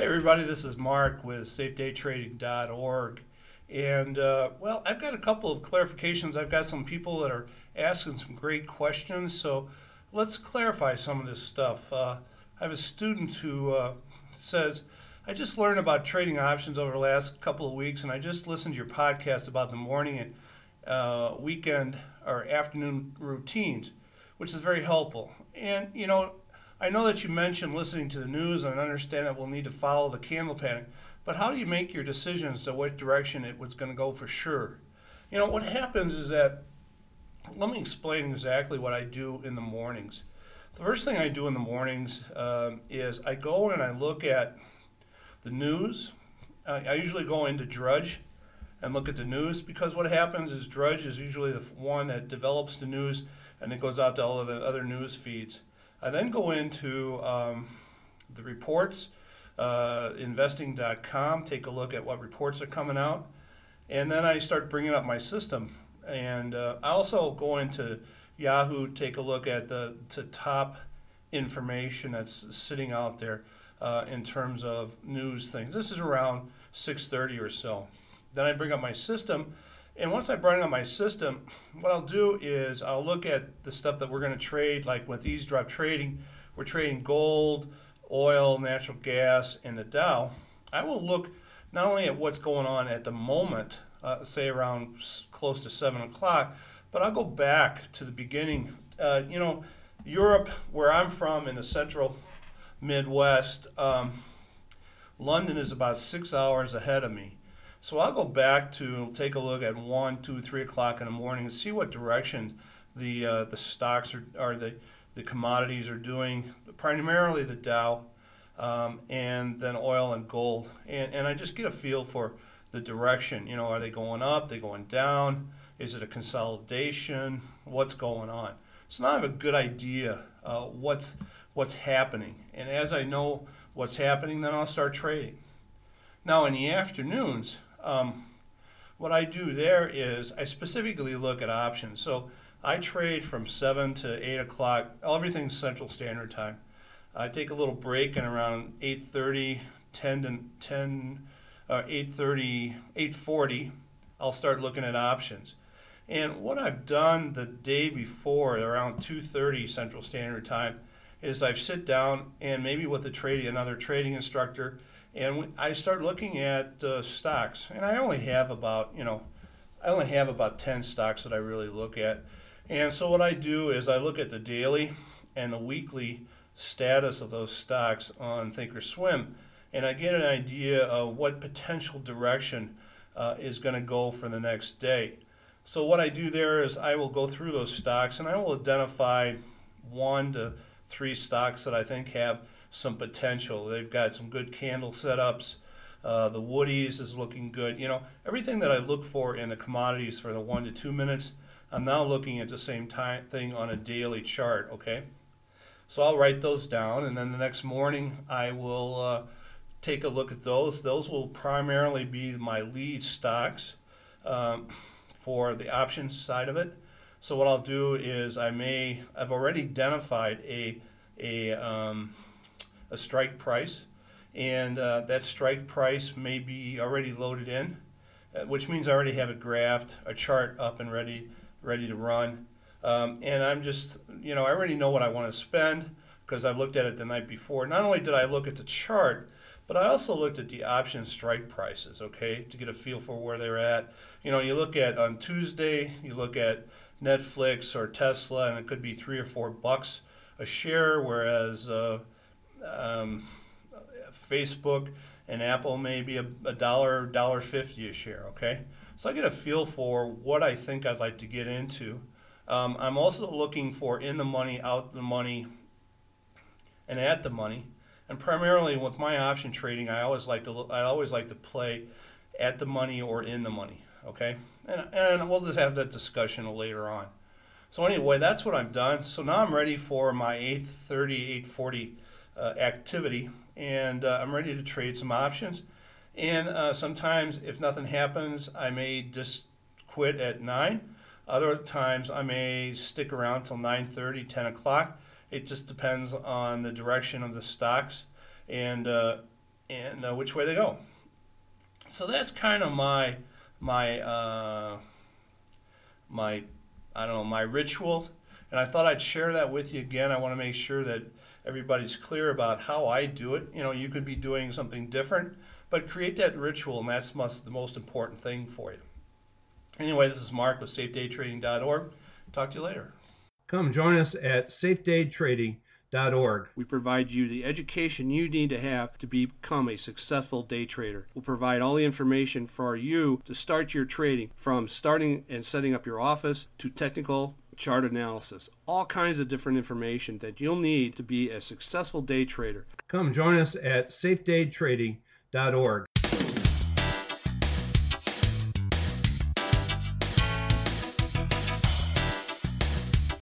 Hey everybody, this is Mark with SafeDayTrading.org. And I've got a couple of clarifications. I've got some people that are asking some great questions, so let's clarify some of this stuff. I have a student who says, I just learned about trading options over the last couple of weeks, and I just listened to your podcast about the morning and weekend or afternoon routines, which is very helpful. And, I know that you mentioned listening to the news, and I understand that we'll need to follow the candle pattern, but how do you make your decisions to what direction it was going to go for sure? What happens is that, let me explain exactly what I do in the mornings. The first thing I do in the mornings is I go and I look at the news. I usually go into Drudge and look at the news, because what happens is Drudge is usually the one that develops the news and it goes out to all of the other news feeds. I then go into the reports, investing.com, take a look at what reports are coming out, and then I start bringing up my system. And I also go into Yahoo, take a look at the top information that's sitting out there in terms of news things. This is around 6:30 or so. Then I bring up my system, and once I bring up my system, what I'll do is I'll look at the stuff that we're going to trade, like with eavesdrop trading. We're trading gold, oil, natural gas, and the Dow. I will look not only at what's going on at the moment, say around close to 7 o'clock, but I'll go back to the beginning. Europe, where I'm from in the central Midwest, London is about 6 hours ahead of me. So I'll go back to take a look at 1, 2, 3 o'clock in the morning and see what direction the stocks or the commodities are doing, primarily the Dow, and then oil and gold. And I just get a feel for the direction. Are they going up? Are they going down? Is it a consolidation? What's going on? So now I have a good idea what's happening. And as I know what's happening, then I'll start trading. Now in the afternoons, what I do there is I specifically look at options. So I trade from 7 to 8 o'clock, everything's Central Standard Time. I take a little break, and around 8:30, 8:40, I'll start looking at options. And what I've done the day before, around 2:30 Central Standard Time, is I've sit down and maybe with another trading instructor, and I start looking at stocks. And I only have about 10 stocks that I really look at. And so what I do is I look at the daily and the weekly status of those stocks on Thinkorswim, and I get an idea of what potential direction is going to go for the next day. So what I do there is I will go through those stocks, and I will identify 1 to 3 stocks that I think have some potential. They've got some good candle setups. The Woodies is looking good. Everything that I look for in the commodities for the 1 to 2 minutes, I'm now looking at the same thing on a daily chart, okay? So I'll write those down, and then the next morning I will take a look at those. Those will primarily be my lead stocks for the options side of it. So what I'll do is I've already identified a strike price, and that strike price may be already loaded in, which means I already have it graphed, a chart up and ready to run. And I'm just, I already know what I want to spend because I've looked at it the night before. Not only did I look at the chart, but I also looked at the option strike prices, okay, to get a feel for where they're at. You look at on Tuesday, you look at Netflix or Tesla, and it could be $3 or $4 a share, whereas Facebook and Apple may be a dollar, $1.50 a share, okay? So I get a feel for what I think I'd like to get into. I'm also looking for in the money, out the money, and at the money. And primarily with my option trading, I always like to play at the money or in the money, okay? And we'll just have that discussion later on. So anyway, that's what I've done. So now I'm ready for my 8:30, 8:40 activity, and I'm ready to trade some options. And sometimes, if nothing happens, I may just quit at 9. Other times, I may stick around till 9:30, 10 o'clock. It just depends on the direction of the stocks. And and which way they go. So that's kind of my I don't know, my ritual, and I thought I'd share that with you again. I want to make sure that everybody's clear about how I do it. You know, you could be doing something different, but create that ritual, and that's the most important thing for you. Anyway, this is Mark with SafeDayTrading.org. Talk to you later. Come join us at SafeDayTrading.org. We provide you the education you need to have to become a successful day trader. We'll provide all the information for you to start your trading, from starting and setting up your office to technical chart analysis. All kinds of different information that you'll need to be a successful day trader. Come join us at SafeDayTrading.org.